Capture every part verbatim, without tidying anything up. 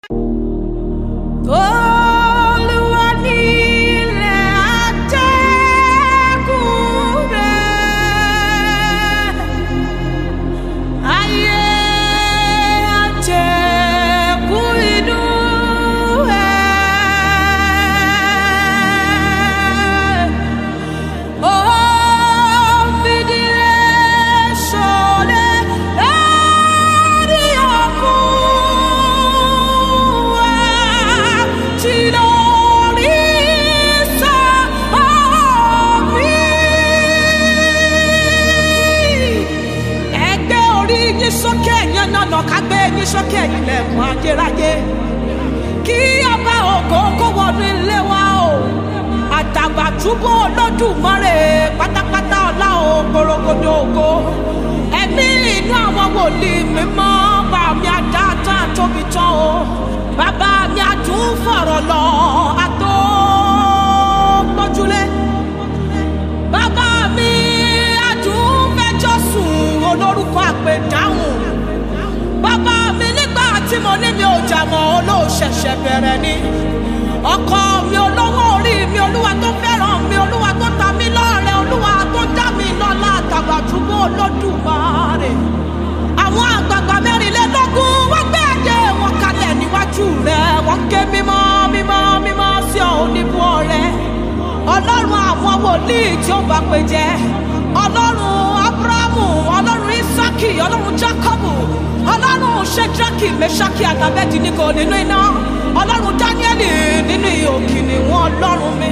sókè ilẹ̀kùn ajéráyé kí ọba ògo kó wọnú ilé wa o Àtàbàtúbú Olódùmarè pátápátá ọlá o gbòrògbòdò ògo ẹ̀mí inú àwọn wòlíì mímọ́ bá mi àdáàtàn àtóbi tán o bàbá mi àtún fọ̀rọ̀ lọ àtó gbójúlé bàbá mi àtún fẹjọ́ sùn olórúkọ àpèdáhùn bàbá mi nígbà tí mo ní mi ò jà mọ́ olóòṣẹ̀ṣẹ̀ bẹ̀rẹ̀ ni ọkọ mi olówó orí mi olúwa tó fẹ́ràn mi olúwa tó ta mí lọ́rẹ olúwa tó dá mi lọ́lá Àtàbàtúbú Olódùmarè àwọn àgbààgbà mẹ́rìnlélógún wọ́n gbé ẹ̀jẹ̀ wọn kalẹ̀ níwájú rẹ̀ wọ́n ké mímọ́ mímọ́ mímọ́ sí ọ oníbú ọrẹ ọlọ́run àwọn wòlíì tí ó bá pè jẹ́ ọlọ́run Ábúráhámù ọlọ́run Ísákì ọlọ́run Jákọ́bù ọlọ́run Ṣédrákì Méṣákì àtàbẹ́dínígò nínú iná ọlọ́run Dáníẹ́lì nínú ihò kìnìún ọlọ́run mi.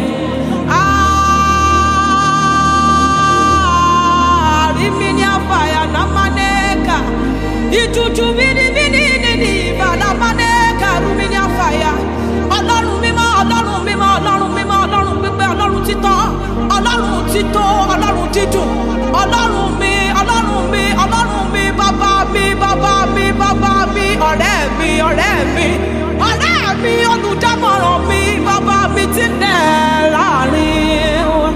àrímí ní àfàyà náà mánẹ́ẹ̀kà ìtútù bíníbíní nínú ìbàdàn mánẹ́ẹ̀kà rúmi ní àfàyà ọlọ́run mímọ́ ọlọ́run mímọ́ ọlọ́run mímọ́ ọlọ́run pípẹ́ ọlọ́run títọ́ ọlọ́run títọ́ ọlọ́run dídùn ọlọ́run mi ọlọ́run mi ọlọ́run mi bàbá mi bàbá mi bàbá mi ọ̀rẹ́ mi ọ̀rẹ́ mi ọ̀rẹ́ mi olùdámọ̀ràn mi bàbá mi ti nẹ̀ láàrin wa.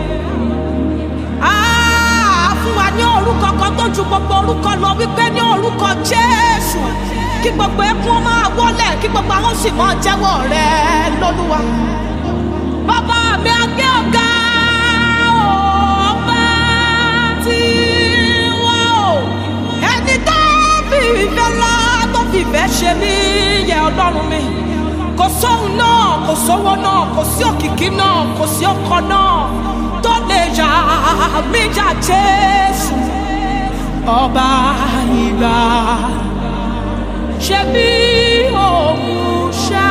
fún wa ní orúkọ kan tó ju gbogbo orúkọ lọ wípé ní orúkọ Jésù kí gbogbo ẹkún máa wọlé kí gbogbo àwọn sì máa jẹ́wọ́ rẹ̀ lólúwa. bàbá mi àgbẹ̀ ọ̀gá ọba tí wà ó ẹni tó fi ìfẹ́ ńlá tó fi ìfẹ́ ṣe mí yẹ ọlọ́run mi kò sóhun náà kò sówó náà kò sí òkìkí náà kò sí ọkọ náà tó lè yà mí jà Jésù ọba ìgbà ṣe bí òun ṣá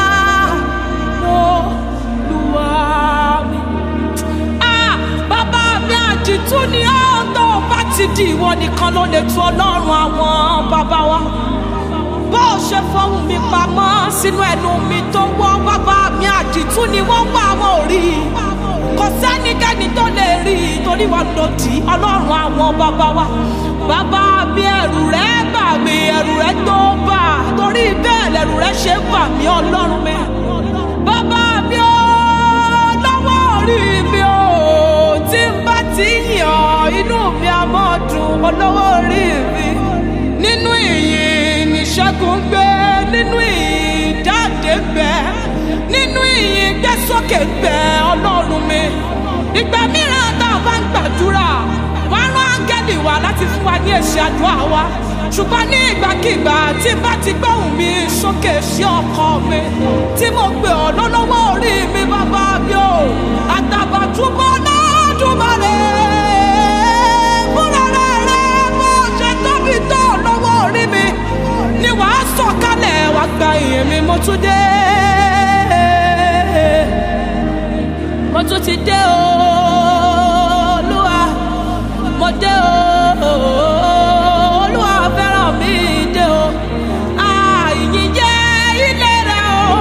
lólúwa mi. bàbá mi àdìtú ni ó tó bá ti di ìwọ nìkan ló lè tu ọlọ́run àwọn bàbá wa bó ṣe fọhùn mi pamọ́ sínú ẹnu mi tó wọ́ bàbá mi àdìtú ni wọ́n wá wọn ò rí kò sẹ́nikẹ́ni tó lè rí i torí wọn ló di ọlọ́run àwọn bàbá wa bàbá mi ẹ̀rù rẹ̀ bà mí ẹ̀rù rẹ̀ tó bà torí bẹ́ẹ̀ lẹ̀rù rẹ̀ ṣe bà mí ọlọ́run mi bàbá mi ó lọ́wọ́ orí mi ó tí n bá ti yàn inú mi á mọ́ dùn olówó orí mi nínú ìyìn níṣẹ́gun gbé nínú ìyìn jáde gbẹ nínú ìyìn gbé sókè gbẹ ọlọ́run mi ìgbà mìíràn tá a bá ń gbàdúrà wàá rán áńgẹ́lì wá láti fún wa ní èsì àdúrà wa ṣùgbọ́n ní ìgbàkigbà tí bá ti gbóhùn mi sókè sí ọkọ mi tí mo pè ọ́ lọ́lọ́wọ́ orí mi bàbá mi o Àtàbàtúbú Olódùmarè fúnra rẹ̀ bó ṣe tóbi tó lọ́wọ́ orí mi ni wàá sọ̀kalẹ̀ wá gba ìyẹn mi mo tún dé mo tún ti dé o Olúwa mo dé o Olúwa fẹ́ràn mi dé o àìyìn yẹ ilé rẹ o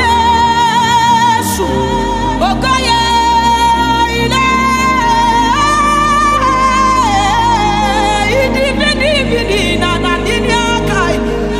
Jésù ògo yẹ ilé ìdíbídíbídì nànà níní àkàì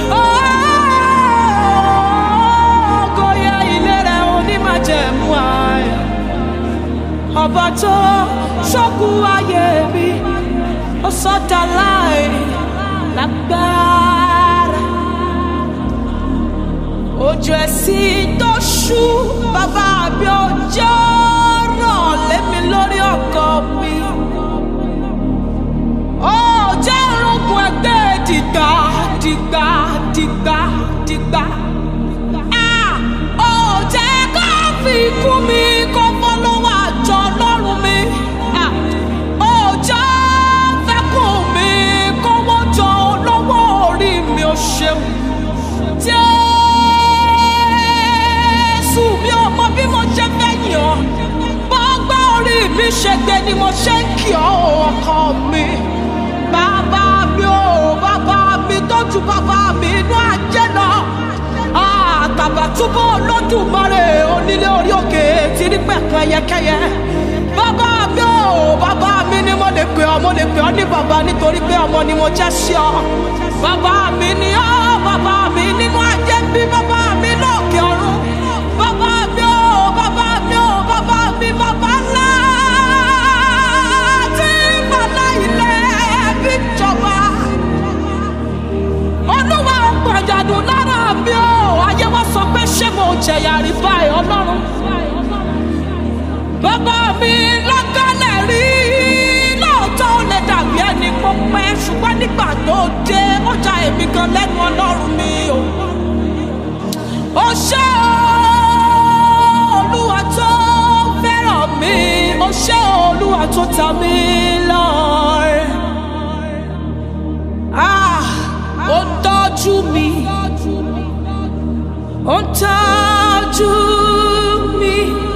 ògo yẹ ilé rẹ onímájẹ̀mú ààyè ọba tó ṣọ́kù ayé mi ó sọ́dà láì lágbára ojú ẹ̀sìn tó ṣú bàbá mi ò jẹ́ rọ̀ lémi lórí ọkọ mi. Ó jẹ́ orogún ẹgbẹ́ dìgbà dìgbà dìgbà dìgbà. Ó jẹ́ ká fi ikú mi kó bọ́ lọ́wọ́ àjọ ọlọ́run mi. Ó jẹ́ fẹ́kùn mi kó wọ́n jọ lọ́wọ́ orí mi ò ṣeun. Jésù mi ò mọ bí mo ṣe fẹ́ yàn. Bọ́gbà orí mi ṣe gbé ni mo ṣe ń kí ọ ọkọ mi. Bàbá mi ò bàbá mi tọ́jú bàbá mi inú ajé lọ. Àtàbàtúbú Olódùmarè onílé orí òkè tí ní pẹ̀kun ẹyẹkẹyẹ. Bàbá mi ò bàbá mi ni mo lè pè ọ́ mo lè pè ọ́ ní bàbá nítorí pé ọmọ ni mo jẹ́ sí ọ. Bàbá mi ni ọ́ bàbá mi nínú ajé ń bí bàbá mi lókè ọ̀run. Bàbá mi ò bàbá mi ò bàbá mi bàbá ńlá tí bàbá ilẹ̀ bí jọba. Olúwa pàjádùn lára mi ò ayé wá sọ pé ṣé mo jẹ̀yà rí báyìí Ọlọ́run. Bàbá mi lọ́gọ́lẹ̀ rí lóòótọ́ ó lè dàbí ẹni kó pẹ́ ṣùgbọ́n nígbà tó dé ó já èmi gan lẹ́nu Ọlọ́run mi o. Ó ṣé Olúwa tó fẹ́ràn mi, ó ṣé Olúwa tó ta mí lọ́rẹ. Ah, ó ń tọ́jú mi, ó ń tọ́jú mi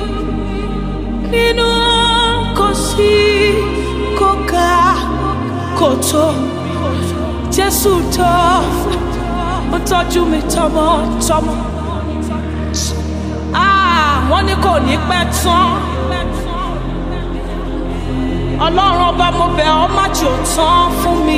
nínú kò sí kò ká kò tó. Jésù tó ó tọ́jú mi tọmọtọmọ. Ah, wọ́n ní kò ní pẹ́ tán. Ọlọ́run ọba mo bẹ̀ ọ́ má jò tán fún mi.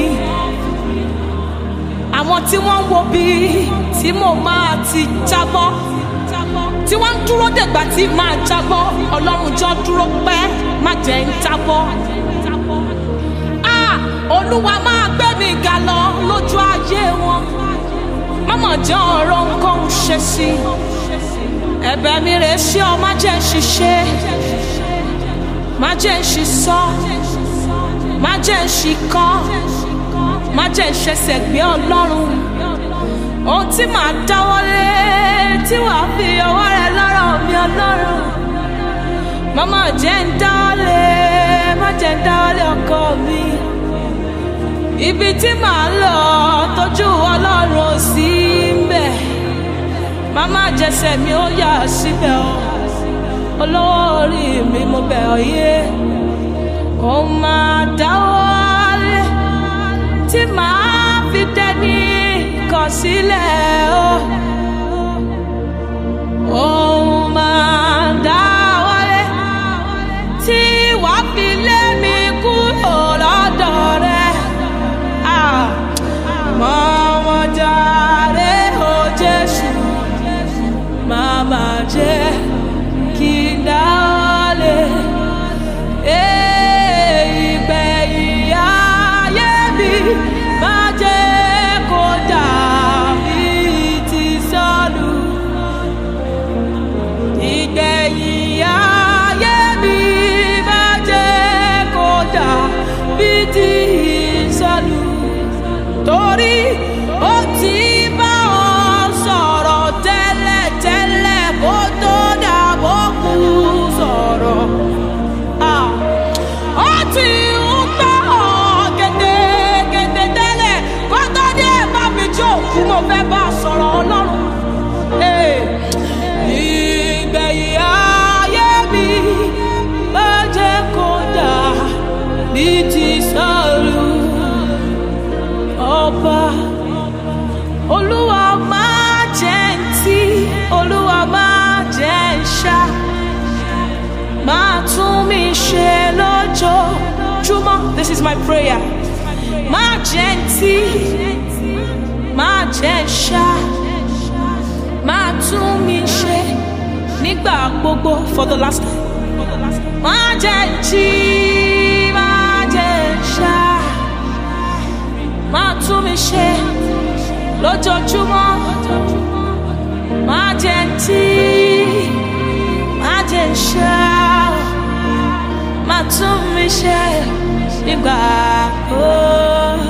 Àwọn tí wọ́n ń wo bí tí mo máa ti jábọ́, tí wọ́n ń dúró dègbà tí máa jábọ́, Ọlọ́run jọ dúró pẹ́ má jẹ́ ń jábọ́. Ah, Olúwa máa gbé mi ga lọ lójú ayé wọn. Mọ́mọ́ jẹ́ ọ̀rọ̀ nǹkan ń ṣe sí. Ẹ̀bẹ̀ mi rè sí ọ má jẹ́ ń ṣiṣẹ́, má jẹ́ ń ṣiṣọ́, má jẹ́ ń ṣikọ́, má jẹ́ ń ṣẹ̀ṣẹ̀ gbé Ọlọ́run. Ohun tí màá dáwọ́lé tí wàá fi ọwọ́ rẹ lọ́rọ̀ mi Ọlọ́run. Màmá jẹ́ ń dáwọ́lé, má jẹ́ ń dáwọ́lé ọkọ mi. Ibi tí màá lọ tójú Ọlọ́run ò sí ńbẹ̀. Màmá jẹsẹ̀ mi ó yà síbẹ̀ o. Olówó orí mi mo bẹ̀ ọ́ yé. Ó máa dáwọ́lé tí màá fi dẹni ìkọ̀sílẹ̀ o. Ó máa dáwọ́lé tí wàá fi lé mi kúrò lọ́dọ̀ rẹ. Mama jàre o Jésù, mama jẹ́ kí n dáwọ́lé. Ìgbẹ̀yìn ayé mi má jẹ́ kó dàbí ti Sọ́ọ̀lù. Ìgbẹ̀yìn ayé mi má jẹ́ kó dàbí ti Sọ́ọ̀lù. Torí ó ti bá ọ sọ̀rọ̀ tẹ́lẹ̀ tẹ́lẹ̀ kó tó dàbọ̀ kú sọ̀rọ̀. Ó ti ń gbá ọ gẹ́gẹ́gẹ́gẹ́ tẹ́lẹ̀ kó tó dé bá mi jókòó mo fẹ́ bá sọ̀rọ̀ Ọlọ́run. Ìgbẹ̀yìn ayé mi má jẹ́ kó dà bí ti Sọ́ọ̀lù. Ọba Olúwa máa jẹ́ ń tí, Olúwa máa jẹ́ ń ṣá. Máa tún mi ṣe lójoojúmọ́. This is my prayer. Máa jẹ́ ń tí, máa jẹ́ ń ṣá. Máa tún mi ṣe nígbà gbogbo for the last time. Máa jẹ́ ń tí, máa jẹ́ ń ṣá. Máa tún mi ṣe lójoojúmọ́. Máa ṣe máa tún mi ṣe nígbà ó.